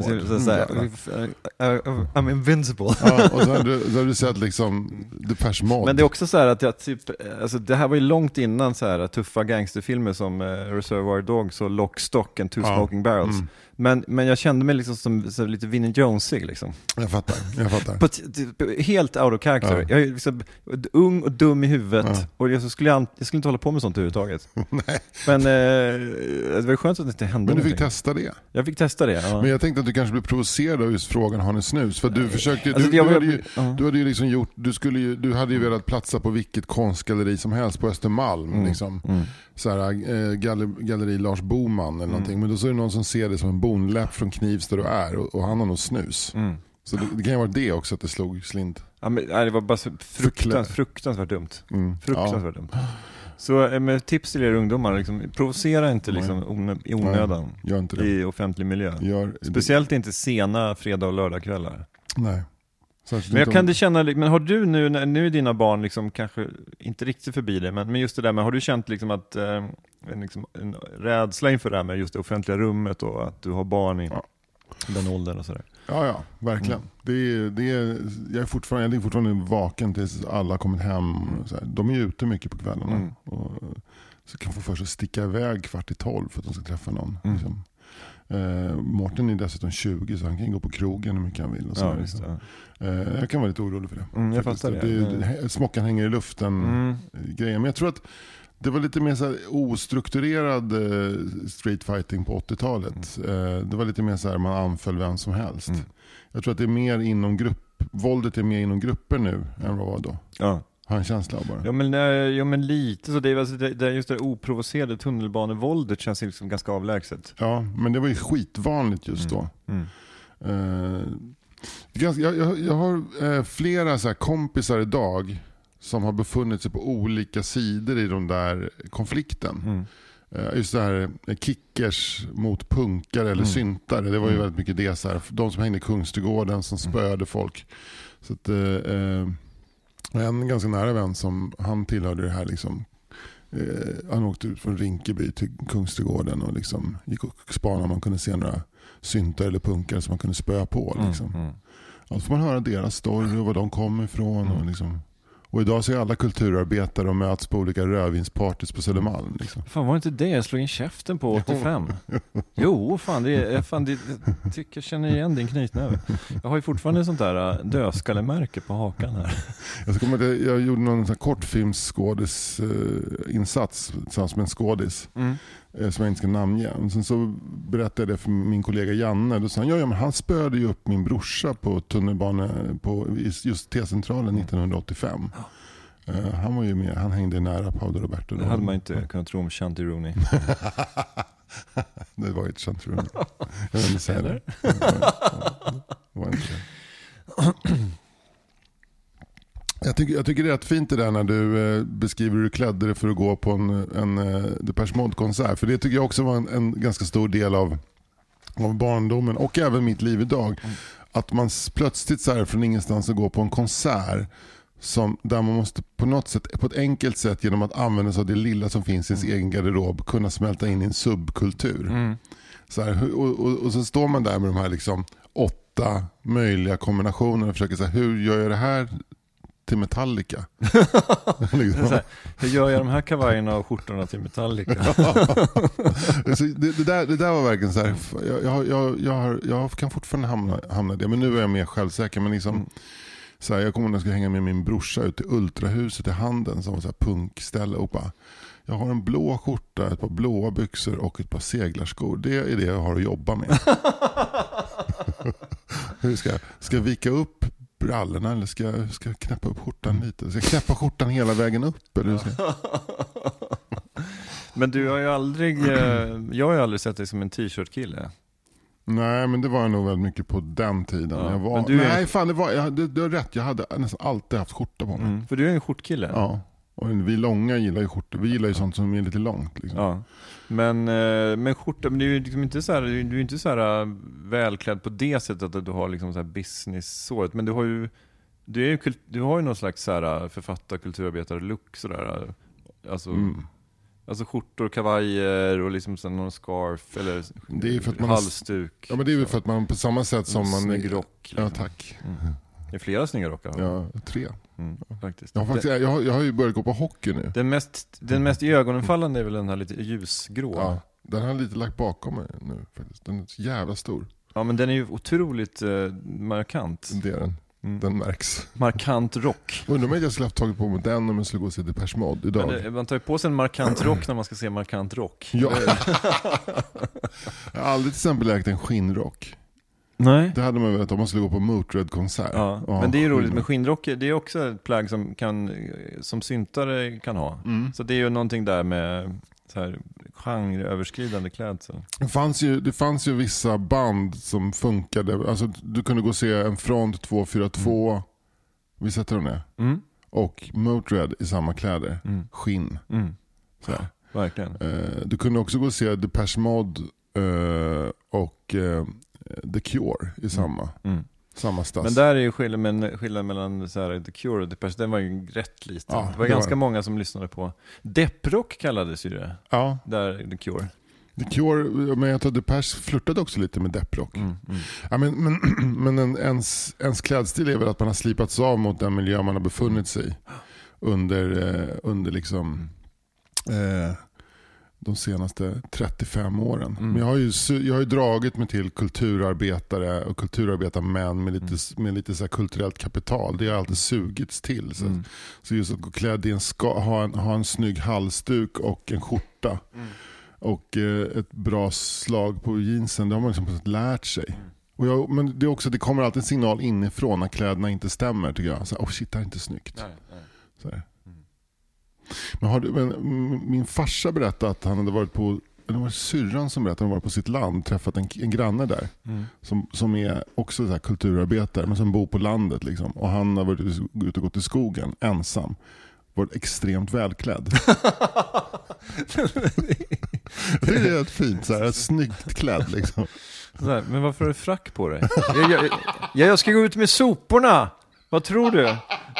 I'm invincible. Ja, och så har du sett liksom Depeche Mode. Men det är också så här att jag typ, alltså det här var ju långt innan så här tuffa gangsterfilmer som Reservoir Dogs och Lock, Stock and Two Smoking Barrels. Men jag kände mig liksom som så lite Vinnie Jonesig liksom. Jag fattar. Helt out of character. Jag är liksom ung och dum i huvudet och jag skulle inte hålla på med sånt överhuvudtaget. Nej. Men det var skönt att det inte hände. Men du fick testa det. Jag fick testa det, ja. Men jag tänkte att du kanske blev provocerad av just frågan, har ni snus? För du försökte alltså, du hade ju liksom gjort, du hade ju velat platsa på vilket konstgalleri som helst på Östermalm liksom. Så här, galleri Lars Boman eller någonting. Men då så är det någon som ser det som en bonläpp från Knivsta du är och han har nog snus. Så det kan ju vara det också att det slog slint. Ja, men det var bara fruktansvärt dumt. Fruktansvärt dumt. Så med tips till er ungdomar, liksom, provocera inte liksom, i onödan i offentlig miljö. Speciellt inte sena fredag- och lördagkvällar. Nej. Men jag kan det känna, men har du nu är dina barn liksom kanske inte riktigt förbi det, men just det där, men har du känt liksom att en rädsla inför det här med just det offentliga rummet och att du har barn i den åldern och sådär? Ja, verkligen. Jag är fortfarande vaken tills alla kommit hem. Så här. De är ju ute mycket på kvällarna och så kan få för sig att sticka iväg 11:45 för att de ska träffa någon. Liksom. Mårten är dessutom 20 så han kan gå på krogen hur mycket han vill. Och så jag kan vara lite orolig för det. Jag fattar det. Smockan hänger i luften grejer. Men jag tror att det var lite mer så här ostrukturerad streetfighting på 80-talet. Det var lite mer så här man anföll vem som helst. Jag tror att det är mer inom våldet är mer inom grupper nu än vad var då. Ja. Har en känsla av bara. Ja men lite så det är just det oprovocerade tunnelbanevåldet känns liksom ganska avlägset. Ja, men det var ju skitvanligt just då. Jag har flera så här kompisar idag som har befunnit sig på olika sidor i de där konflikten. Just det här kickers mot punkare eller syntare, det var ju väldigt mycket det så här. De som hängde i Kungsträdgården som spöade folk. Så att en ganska nära vän som han tillhörde det här liksom, han åkte ut från Rinkeby till Kungsträdgården och liksom gick och spanade om man kunde se några syntare eller punkare som man kunde spöa på liksom. Och så får man höra deras story och var de kommer ifrån och liksom. Och idag så är alla kulturarbetare och möts på olika rövinspartys på Södermalm. Liksom. Fan, var det inte det jag slog in käften på 85? Jo, fan, jag tycker jag känner igen din knytnäve. Jag har ju fortfarande sånt där dödskallemärke på hakan här. Jag gjorde någon sån här kortfilmsskådisinsats tillsammans med en skådis. Som jag inte ska namnge. Sen så berättade jag det för min kollega Janne. Då sa han, men han spöade ju upp min brorsa på tunnelbana på just T-centralen 1985. Han var ju med, han hängde nära Paolo Roberto. Det hade man inte kunnat tro om Shanti Rooney. Det var ju ett Shanti Rooney. Jag vill inte säga det. Det var inte det. Jag tycker det är rätt fint det där när du beskriver hur du klädde dig för att gå på en Depeche Mode-konsert. För det tycker jag också var en ganska stor del av barndomen och även mitt liv idag. Att man plötsligt så här från ingenstans att gå på en konsert där man måste på något sätt, på ett enkelt sätt genom att använda sig av det lilla som finns i sin egen garderob kunna smälta in i en subkultur. Så här, och så står man där med de här liksom 8 möjliga kombinationer och försöker säga hur gör jag det här till Metallica? Liksom. Hur gör jag de här kavajerna och skjortorna till Metallica? det där var verkligen så här. Jag kan fortfarande hamna det, men nu är jag mer självsäker. Men liksom, så här, jag kommer att jag ska hänga med min brorsa ut till Ultrahuset i Handen som var så här punkställe och bara, jag har en blå skjorta, ett par blåa byxor och ett par seglarskor. Det är det jag har att jobba med. Hur ska jag vika upp brallorna eller ska jag knäppa upp skjortan lite? Ska jag knäppa skjortan hela vägen upp? Eller Men du har ju jag har ju aldrig sett dig som en t-shirt-kille. Nej, men det var nog väldigt mycket på den tiden. Ja, du har rätt. Jag hade nästan alltid haft skjorta på mig. För du är en skjortkille. Ja. Och vi långa gillar ju skjortor. Vi gillar ju sånt som är lite långt. Liksom. Ja. Men skjortor, men det är ju liksom inte så här, du är inte så här välklädd på det sättet att du har liksom så här business-såret. Men du har ju någon slags så här författar-kulturarbetare-look sådär. Alltså skjortor, kavajer och liksom så någon scarf eller det är för att man halsduk. Ja, men det är ju för att man på samma sätt som man... Snygg rock. Liksom. Ja, tack. Det är flera snygga rockar. Ja, 3. Faktiskt. Jag har ju börjat gå på hockey nu. Den mest iögonenfallande är väl den här lite ljusgrå. Ja, den har lite lagt bakom mig nu faktiskt. Den är så jävla stor. Ja, men den är ju otroligt markant. Det är den. Den märks. Markant rock. Undrar mig att jag skulle ha tagit på mig den om jag skulle gå och se Depeche Mode idag. Man tar ju på sig en markant rock när man ska se markant rock. Ja. Jag har aldrig till exempel ägt en skinnrock. Nej. Det hade man velat om man skulle gå på Motörhead-konsert. Ja, men det är ju roligt med skinnrock. Det är också ett plagg som syntare kan ha. Så det är ju någonting där med så här genreöverskridande klädsel. Det fanns ju vissa band som funkade. Alltså du kunde gå och se en Front 242. Vi sätter dem ner. Och Motörhead i samma kläder. Skinn. Så här. Verkligen. Du kunde också gå och se Depeche Mode och The Cure i samma stads. Men där är ju skillnaden mellan så här, The Cure och Depeche, den var ju rätt liten. Ja, det var ganska många som lyssnade på. Depprock kallades ju det. Ja. Där The Cure. The Cure, men jag tror Depeche flirtade också lite med depprock. Ja, men ens klädstil är väl att man har slipats av mot den miljö man har befunnit sig i under liksom de senaste 35 åren. Men jag har ju dragit mig till kulturarbetare och kulturarbetarmän med lite så här kulturellt kapital. Det har alltid sugits till. Så just att gå klädd i ha en snygg halsduk och en skjorta och ett bra slag på jeansen, det har man liksom på något sätt lärt sig. Men det är också, det kommer alltid en signal inifrån när kläderna inte stämmer, tycker jag. Så shit, det här är inte snyggt. Nej. Så här. Men min farsa berättade att han hade varit på, det var syrran som berättade att han var på sitt land, träffat en granne där som är också så här kulturarbetare men som bor på landet liksom. Och han har varit ute och gått i skogen ensam, varit extremt välklädd. Det är helt fint så här, snyggt klädd liksom. Så här, men varför har du frack på dig? Jag ska gå ut med soporna. Vad tror du?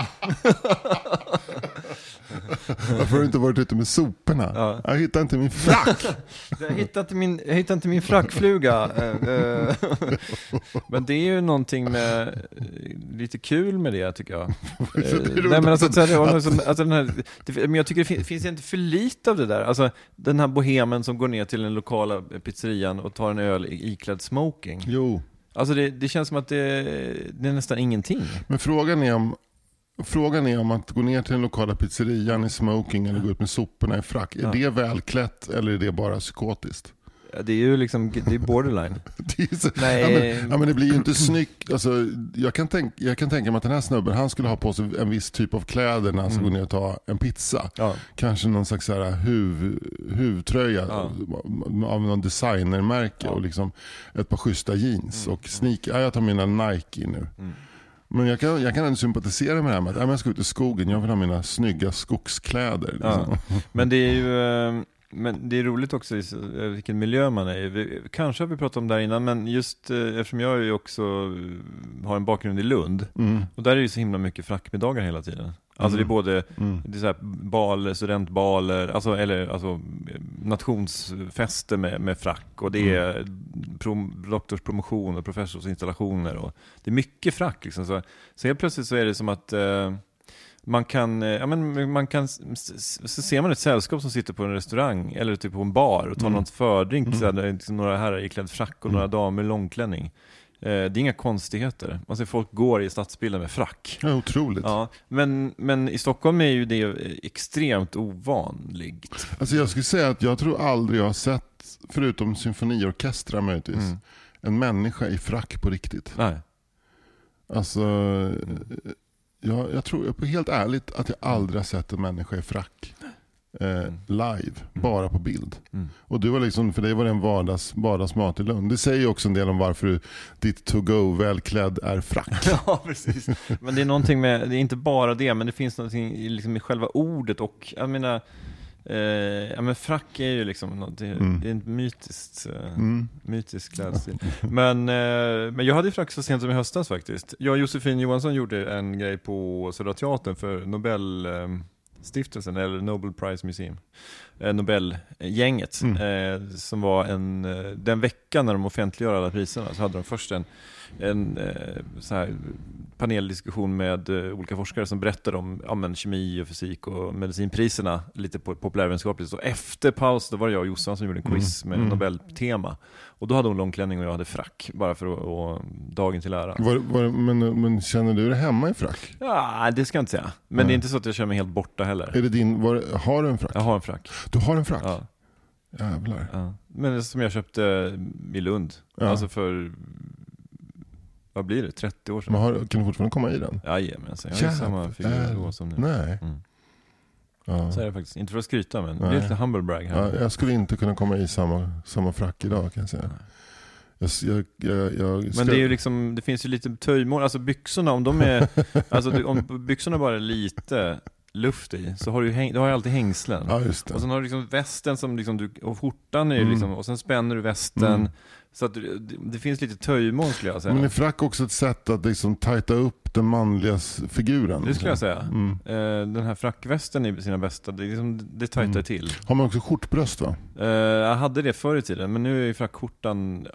Varför har du inte varit ute med soporna? Ja. Jag hittar inte min frack. Jag hittar inte min frackfluga. Men det är ju någonting med lite kul med det, tycker jag. Nej, men men jag tycker det finns inte för lite av det där. Alltså den här bohemen som går ner till den lokala pizzerian och tar en öl iklädd smoking. Jo. Alltså det känns som att det är nästan ingenting. Men frågan är om att gå ner till den lokala pizzerian i smoking eller gå ut med soporna i frack. Är det välklätt eller är det bara psykotiskt? Det är ju liksom, det är borderline. Det är så, nej. Ja, men det blir ju inte snyggt. Alltså, jag kan tänka mig att den här snubben, han skulle ha på sig en viss typ av kläder när han ska gå ner och ta en pizza. Ja. Kanske någon slags så här huvtröja av någon designermärke och liksom ett par schyssta jeans och sneaker. Ja, jag tar mina Nike nu. Men jag kan ändå sympatisera med det här med att jag ska ut i skogen, jag vill ha mina snygga skogskläder. Liksom. Ja. Men det är ju... Men det är roligt också vilken miljö man är i. Kanske har vi pratat om det här innan, men just eftersom jag ju också har en bakgrund i Lund och där är det ju så himla mycket frackmiddagar hela tiden. Alltså det är både det är så här studentbaler, alltså nationsfester med frack och det är doktorspromotion och professorsinstallationer och det är mycket frack liksom. Så helt plötsligt så är det som att man kan så ser man ett sällskap som sitter på en restaurang eller typ på en bar och tar något fördrink så där, liksom några herrar i klädd frack och några damer i långklänning. Det är inga konstigheter. Man ser folk går i stadsbilden med frack. Ja, otroligt. Ja, men i Stockholm är ju det extremt ovanligt. Alltså jag skulle säga att jag tror aldrig jag har sett, förutom symfoniorkestrar möjligtvis, en människa i frack på riktigt. Nej. Alltså... Jag tror på helt ärligt att jag aldrig har sett en människa i frack live, bara på bild. Och du var liksom, för dig var det en vardagsmat i Lund. Det säger ju också en del om varför ditt to-go välklädd är frack. Ja, precis. Men det är någonting med, det är inte bara det, men det finns någonting liksom i själva ordet, och jag menar, men frack är ju liksom något, det är en mytisk klädstil. Men jag hade ju frack så sent som i höstas faktiskt. Jag och Josefin Johansson gjorde en grej på Södra Teatern för Nobelstiftelsen, eller Nobel Prize Museum, Nobelgänget, som var den veckan när de offentliggör alla priserna, så hade de först en så här paneldiskussion med olika forskare som berättade om kemi och fysik och medicinpriserna lite på populärvetenskapligt. Så efter paus, då var det jag och Jossan som gjorde en quiz med Nobeltema. Och då hade hon långklänning och jag hade frack, bara för att dagen till ära. Men känner du dig hemma i frack? Ja, det ska jag inte säga. Men det är inte så att jag känner mig helt borta heller. Är det har du en frack? Jag har en frack. Du har en frack? Ja. Jävlar. Ja. Men som jag köpte i Lund. Ja. Alltså för, vad blir det? 30 år sedan. Men kan du fortfarande komma i den? Jajamän, jag har samma figur som nu. Nej. Ja. Så är det faktiskt. Inte för att skryta, men det är lite humble brag här. Ja, jag skulle inte kunna komma i samma frack idag, kan jag säga. Men det är ju liksom, det finns ju lite töjmål. Alltså byxorna, om de är om byxorna bara är lite luft i, så har du har ju alltid hängslen. Ja, just det. Och sen har du liksom västen som liksom och skjortan är ju liksom, och sen spänner du västen. Så att det finns lite töjmål, skulle jag säga. Men är frack också ett sätt att liksom tajta upp den manliga figuren? Det skulle jag säga. Den här frackvästen i sina bästa, det tajtar till. Har man också skjortbröst, va? Jag hade det förr i tiden, men nu är ju frackskjortan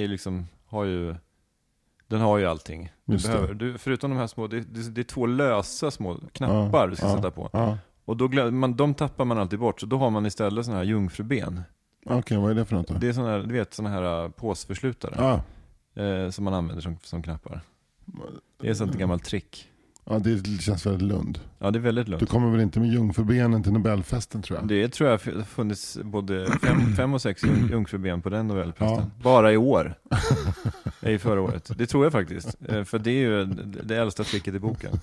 den har ju allting. Förutom de här små, det är 2 lösa små knappar du ska sätta på. Ja. Och då de tappar man alltid bort, så då har man istället såna här jungfruben. Okej, vad är det för något då? Det är såna här, du vet, såna här påsförslutare som man använder som knappar. Det är ett sånt gammalt trick. Ja, det känns väldigt Lund. Ja, det är väldigt Lund. Du kommer väl inte med jungfrubenen till Nobelfesten, tror jag? Det tror jag har funnits både 5 och 6 jungfruben på den Nobelfesten. Ja. Bara i år. I förra året. Det tror jag faktiskt. För det är ju det äldsta tricket i boken.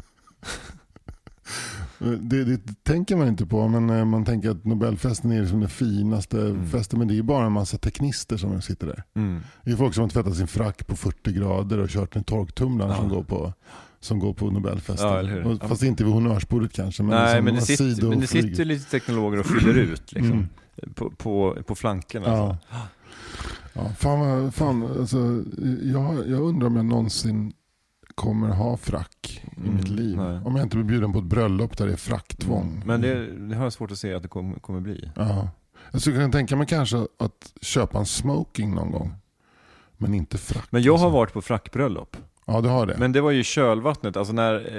Det tänker man inte på, men man tänker att Nobelfesten är liksom den finaste festen, men det är bara en massa teknister som sitter där. Det är folk som har tvättat sin frack på 40 grader och kört en torktumlare som går på Nobelfesten. Ja, eller hur? Fast inte vid honnörsbordet kanske. Men nej, liksom men det sitter lite teknologer och fyller ut liksom, på flankerna. Ja. Ja, fan alltså, jag undrar om jag någonsin kommer ha frack i mitt liv. Nej. Om jag inte blir bjuden på ett bröllop där det är fracktvång. Men det har jag svårt att se att det kommer bli. Ja. Jag skulle kunna tänka mig kanske att köpa en smoking någon gång. Men inte frack. Men jag har varit på frackbröllop. Ja, du har det. Men det var ju kölvattnet. Alltså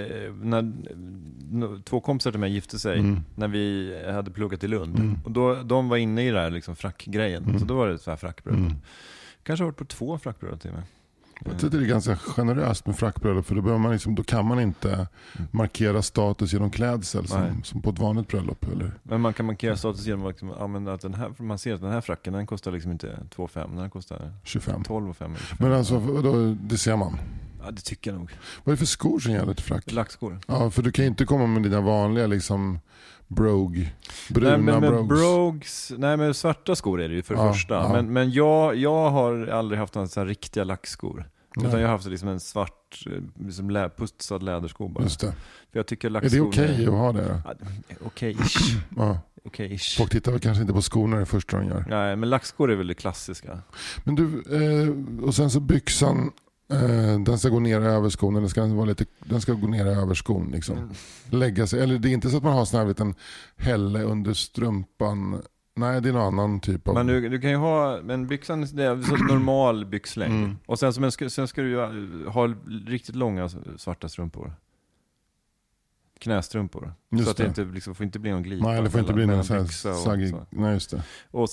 när 2 kompisar till mig gifte sig när vi hade pluggat i Lund. Och då, de var inne i det här liksom frackgrejen. Så då var det så här frackbröllop. Kanske har varit på 2 frackbröllop till mig. Jag tycker det är ganska generöst med frackbröllop, för då kan man inte markera status genom klädsel som på ett vanligt bröllop. Eller? Men man kan markera status genom att man ser att den här fracken, den kostar liksom inte 2,5, den kostar 25. 12,5. Men alltså, det ser man. Ja, det tycker jag nog. Vad är det för skor som gäller till frack? Lackskor. Ja, för du kan ju inte komma med dina vanliga liksom bruna brogues. Nej, men svarta skor är det ju för det första. Ja. Men jag har aldrig haft några så här riktiga lackskor. Utan jag har haft liksom en svart liksom putsad lädersko bara. Just det. För jag tycker lackskor... Är det okej att ha det? Ja, okej-ish. Ja. Okej-ish. Folk tittar väl kanske inte på skorna det första de gör. Nej, men lackskor är väl det klassiska. Men du, och sen så byxan... den ska gå ner över skon, eller den ska gå ner över skon liksom. Lägga sig, eller det är inte så att man har sån här liten hälle under strumpan. Nej, det är någon annan typ av. Men du kan ju ha, men byxan, det är så normal byxlängd. Och sen ska du ju ha riktigt långa svarta strumpor. Knästrumpor. Just så att det inte liksom, får inte bli någon glipa. Nej, det får inte bli någon sån här saggig. Nej, just det.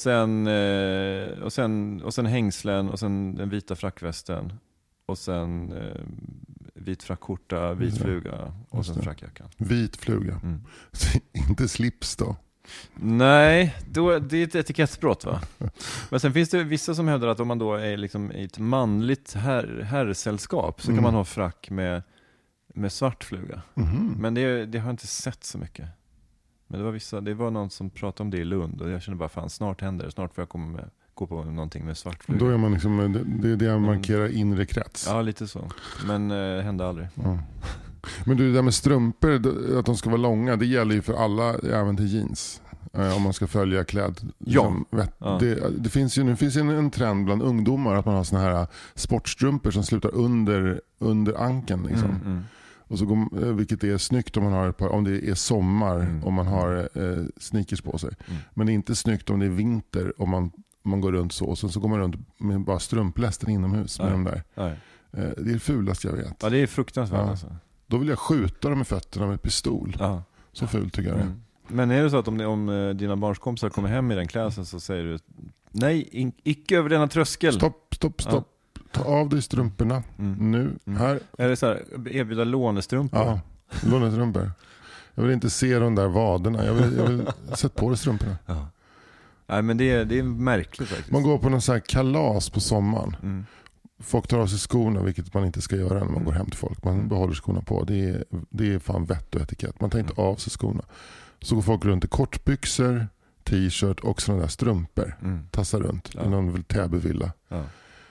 Och sen hängslen, och sen den vita frackvästen. Och sen vit frackskjorta, vit fluga och sen frackjackan. Vit fluga. Inte slips då? Nej, det är ett etikettsbrott, va? Men sen finns det vissa som hävdar att om man då är liksom i ett manligt herrsällskap så kan man ha frack med svart fluga. Men det har jag inte sett så mycket. Men det var någon som pratade om det i Lund och jag kände bara fan, snart händer det. Snart får jag gå på någonting med svartfluga. Då är man liksom, det är det jag markerar inre krets. Ja, lite så. Men hände aldrig. Ja. Men du, det där med strumpor, att de ska vara långa, det gäller ju för alla, även till jeans. Om man ska följa kläd. Liksom, ja. Det finns ju en trend bland ungdomar att man har såna här sportstrumpor som slutar under ankeln liksom. Och så vilket är snyggt om man har ett par, om det är sommar om man har sneakers på sig. Men det är inte snyggt om det är vinter om man går runt så, och sen så går man runt med bara strumplästen inomhus med de där. Det är det fulaste jag vet. Ja, det är fruktansvärt alltså. Då vill jag skjuta dem med fötterna med pistol. Ja. Så fult tycker jag det. Men är det så att om dina barnskompisar kommer hem i den kläsen så säger du nej, icke över denna tröskel. Stopp. Ja. Ta av dig strumporna nu. Här. Är det så här, erbjuda lånestrumpor? Ja, lånestrumpor. Jag vill inte se de där vaderna. Jag vill sätta på dig strumporna. Ja. Nej, men det är märkligt faktiskt. Man går på någon så här kalas på sommaren. Folk tar av sig skorna, vilket man inte ska göra när man går hem till folk. Man behåller skorna på. Det är fan vett och etikett. Man tar inte av sig skorna. Så går folk runt i kortbyxor, t-shirt och sådana där strumpor. Tassar runt i någon Täbyvilla. Ja.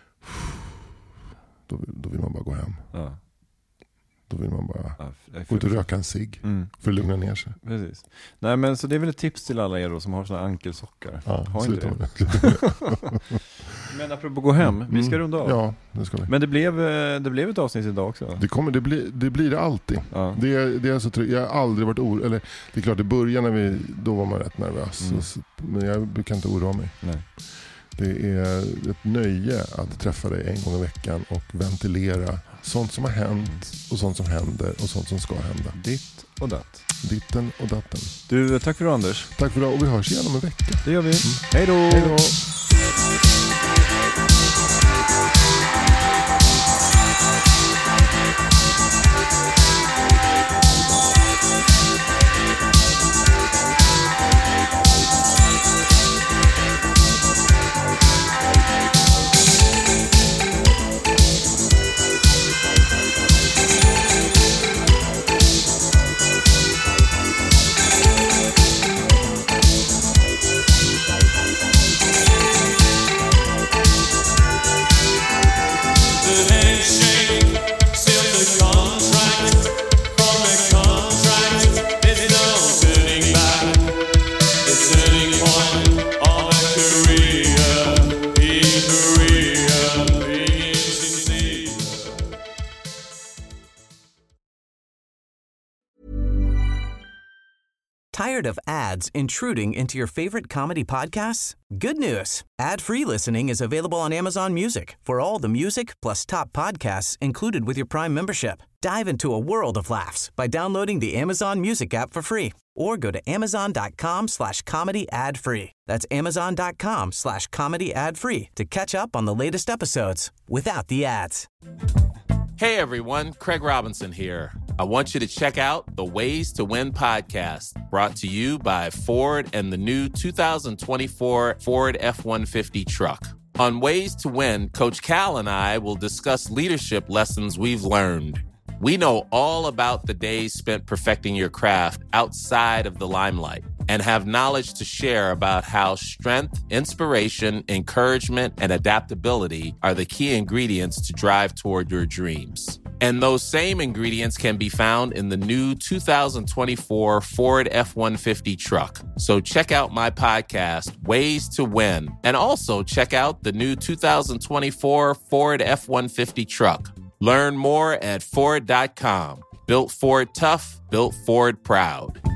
Då vill man bara gå hem. Ja. Då vill man bara gå ut och röka en cigg för att lugna ner sig. Precis. Nej, men så det är väl ett tips till alla er då som har såna ankelsockar. Ja, har inte det. Men apropå gå hem, vi ska runda av. Ja, det ska vi. Men det blev ett avsnitt idag också. Det blir det alltid. Ja. Det är så tryggt. Jag har aldrig varit eller det är klart i början då var man rätt nervös. Men jag brukar inte oroa mig. Nej. Det är ett nöje att träffa dig en gång i veckan och ventilera sånt som har hänt och sånt som händer och sånt som ska hända. Ditt och datt. Ditten och datten. Du, tack för det, Anders. Tack för det, och vi hörs igen om en vecka. Det gör vi. Hej då! Hej då! Tired of ads intruding into your favorite comedy podcasts? Good news. Ad-free listening is available on Amazon Music for all the music plus top podcasts included with your Prime membership. Dive into a world of laughs by downloading the Amazon Music app for free or go to amazon.com/comedy ad-free. That's amazon.com/comedy ad-free to catch up on the latest episodes without the ads. Hey everyone, Craig Robinson here. I want you to check out the Ways to Win podcast, brought to you by Ford and the new 2024 Ford F-150 truck. On Ways to Win, Coach Cal and I will discuss leadership lessons we've learned. We know all about the days spent perfecting your craft outside of the limelight and have knowledge to share about how strength, inspiration, encouragement, and adaptability are the key ingredients to drive toward your dreams. And those same ingredients can be found in the new 2024 Ford F-150 truck. So check out my podcast, Ways to Win, and also check out the new 2024 Ford F-150 truck. Learn more at Ford.com. Built Ford tough, built Ford proud.